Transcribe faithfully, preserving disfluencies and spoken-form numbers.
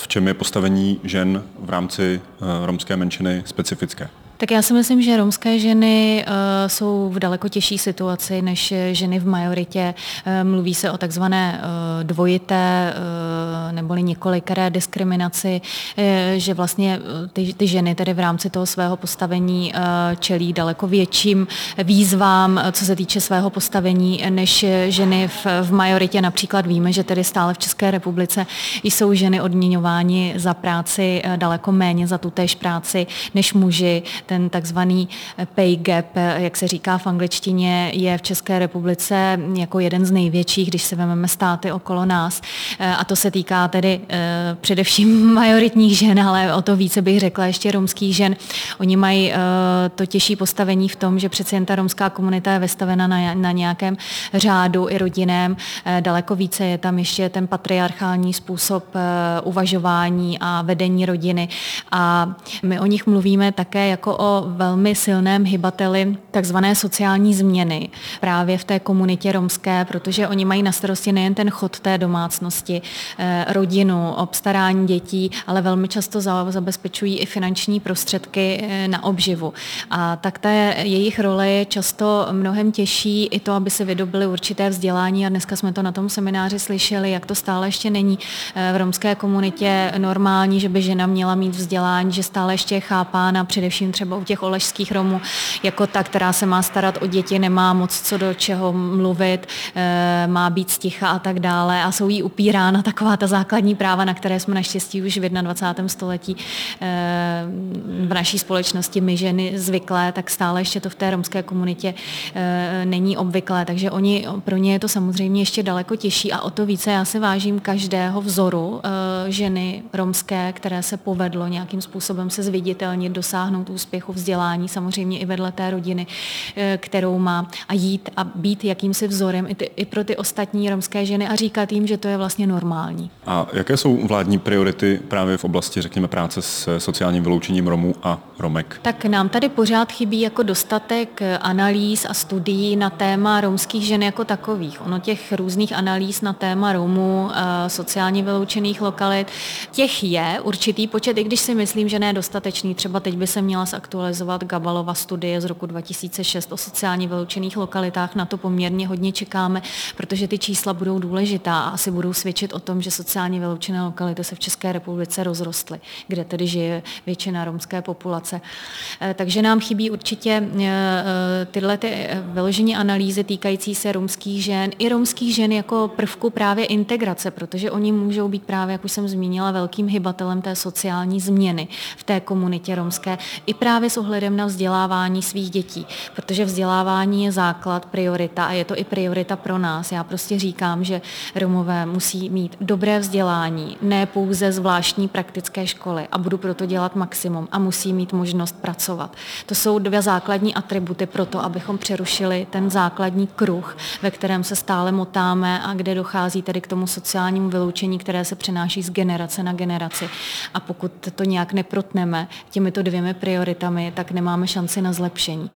čem je postavení žen v rámci romské menšiny specifické? Tak já si myslím, že romské ženy uh, jsou v daleko těžší situaci než ženy v majoritě. Uh, mluví se o takzvané uh, dvojité uh, neboli několikeré diskriminaci, uh, že vlastně ty, ty ženy tedy v rámci toho svého postavení uh, čelí daleko větším výzvám, co se týče svého postavení, než ženy v, v majoritě. Například víme, že tedy stále v České republice jsou ženy odměňovány za práci uh, daleko méně za tutéž práci než muži. Ten takzvaný pay gap, jak se říká v angličtině, je v České republice jako jeden z největších, když se vezmeme státy okolo nás. A to se týká tedy především majoritních žen, ale o to více bych řekla ještě romských žen. Oni mají to těžší postavení v tom, že přece jen ta romská komunita je vystavena na, na nějakém řádu i rodinném. Daleko více je tam ještě ten patriarchální způsob uvažování a vedení rodiny. A my o nich mluvíme také jako o velmi silném hybateli takzvané sociální změny právě v té komunitě romské, protože oni mají na starosti nejen ten chod té domácnosti, rodinu, obstarání dětí, ale velmi často zabezpečují i finanční prostředky na obživu. A tak ta jejich role je často mnohem těžší i to, aby se vydobily určité vzdělání a dneska jsme to na tom semináři slyšeli, jak to stále ještě není v romské komunitě normální, že by žena měla mít vzdělání, že stále ještě je chápána především třeba u těch oležských Romů jako ta, která se má starat o děti, nemá moc co do čeho mluvit, má být sticha a tak dále a jsou jí upírána taková ta základní práva, na které jsme naštěstí už v dvacátém prvním století v naší společnosti my ženy zvyklé, tak stále ještě to v té romské komunitě není obvyklé, takže oni, pro ně je to samozřejmě ještě daleko těžší a o to více já si vážím každého vzoru ženy romské, které se povedlo nějakým způsobem se zviditelnit, dosáhnout úspěchu, vzdělání, samozřejmě i vedle té rodiny, kterou má a jít a být jakýmsi vzorem i, ty, i pro ty ostatní romské ženy a říkat jim, že to je vlastně normální. A jaké jsou vládní priority právě v oblasti, řekněme, práce s sociálním vyloučením Romů a Romek? Tak nám tady pořád chybí jako dostatek analýz a studií na téma romských žen jako takových. Ono těch různých analýz na téma Romů, sociálně vyloučených lokalit, těch je určitý počet, i když si myslím, že ne dostatečný. Třeba teď by se měla zaktualizovat Gabalova studie z roku dva tisíce šest o sociálně vyloučených lokalitách. Na to poměrně hodně čekáme, protože ty čísla budou důležitá a asi budou svědčit o tom, že sociálně vyloučené lokality se v České republice rozrostly, kde tedy žije většina romské populace. Takže nám chybí určitě tyhle ty vyloženě analýzy týkající se romských žen i romských žen jako prvku právě integrace, protože oni můžou být právě, jak už jsem zmínila, velkým hybatelem té sociální změny v té komunitě romské i právě s ohledem na vzdělávání svých dětí, protože vzdělávání je základ, priorita a je to i priorita pro nás. Já prostě říkám, že Romové musí mít dobré vzdělání, ne pouze zvláštní praktické školy a budu proto dělat maximum a musí mít možnost pracovat. To jsou dvě základní atributy pro to, abychom přerušili ten základní kruh, ve kterém se stále motáme a kde dochází tedy k tomu sociálnímu vyloučení, které se přenáší z generace na generaci. A pokud to nějak neprotneme těmito dvěmi prioritami, tak nemáme šanci na zlepšení.